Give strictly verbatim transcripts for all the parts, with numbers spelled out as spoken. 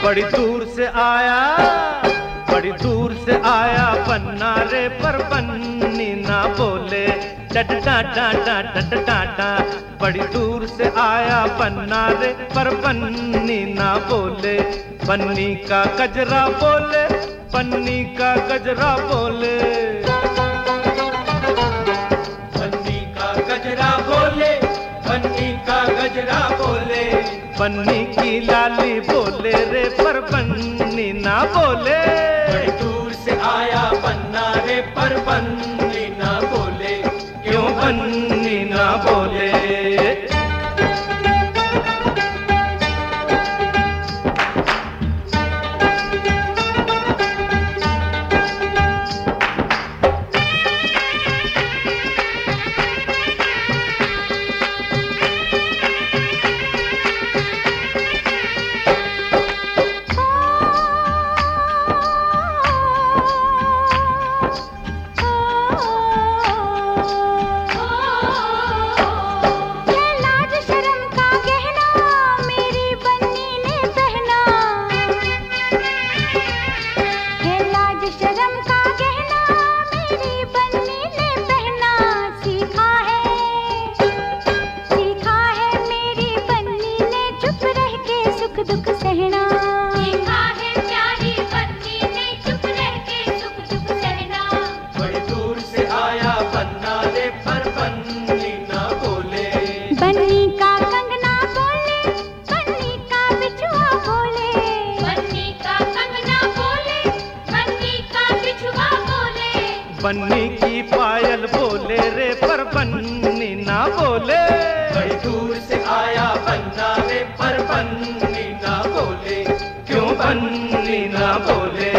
बड़ी दूर से आया, बड़ी दूर से आया पन्ना रे, पर पन्नी ना बोले डट डाटा डट डाटा। बड़ी दूर से आया पन्ना रे, पर पन्नी ना बोले। पन्नी का गजरा बोले, पन्नी का गजरा बोले, पन्नी का गजरा बोले, पन्नी का गजरा बोले। पन्नी की लाली बोले रे, पर पन्नी ना बोले। बड़ी दूर से आया पन्ना रे, पर पन्नी ना बोले। क्यों पन्नी ना बोले? बन्नी की पायल बोले रे, पर बन्नी ना बोले। बड़ी दूर से आया पन्ना रे, पर बन्नी ना बोले। क्यों बन्नी ना बोले?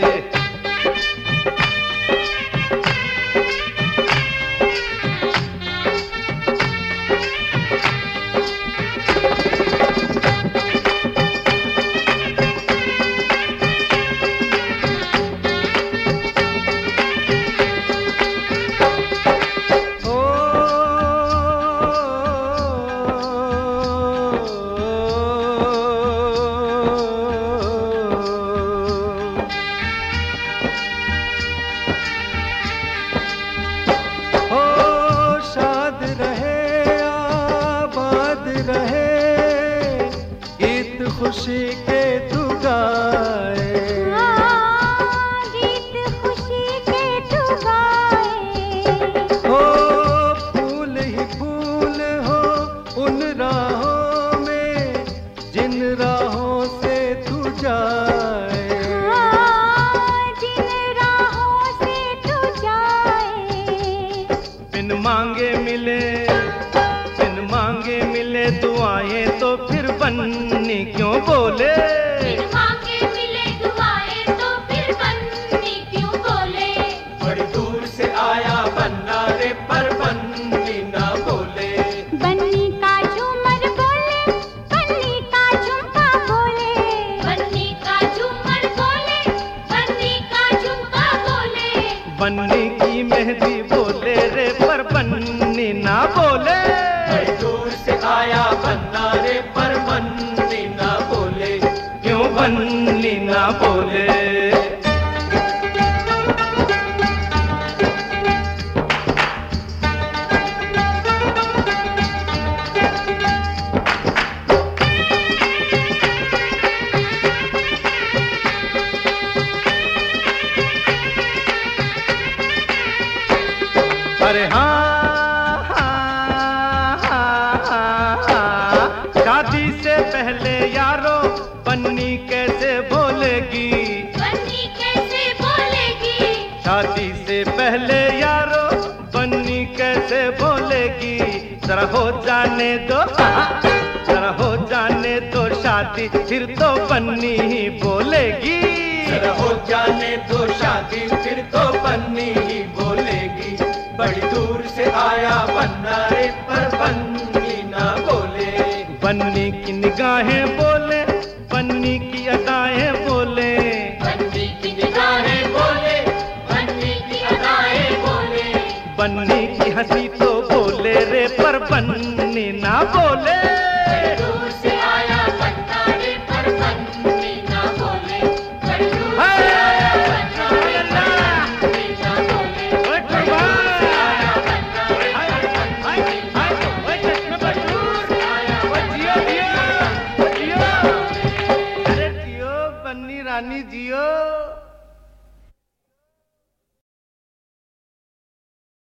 खुशी के तू गाए, गीत खुशी के तू गाए। हो फूल ही फूल हो उन राहों में, जिन राहों से तू जाए, जिन राहों से तू जाए। बिन मांगे मिले, बिन मांगे मिले दुआएं, तो फिर बन्नी क्यों बोले? बिन मांगे मिले दुआएं, तो फिर बन्नी क्यों बोले? बड़ी दूर से आया पन्ना रे, पर बन्नी ना बोले। बन्नी का झूमर बोले, बन्नी का झुमका बोले। बन्नी का झूमर बोले, बन्नी का झुमका बोले। बन्नी की मेहंदी बोले रे, पर बन्नी ना बोले। बड़ी दूर से आया पन्ना रे, पर बन्नी ना बोले। क्यों बन्नी ना बोले? अरे हाँ, हाँ, हाँ, हाँ, हाँ, शादी से पहले यारो बन्नी कैसे बोलेगी? बन्नी कैसे बोलेगी? शादी से पहले यारो बन्नी कैसे बोलेगी? जरा हो जाने दो, जरा हो जाने दो शादी, फिर तो बन्नी ही बोलेगी। जरा हो जाने दो शादी,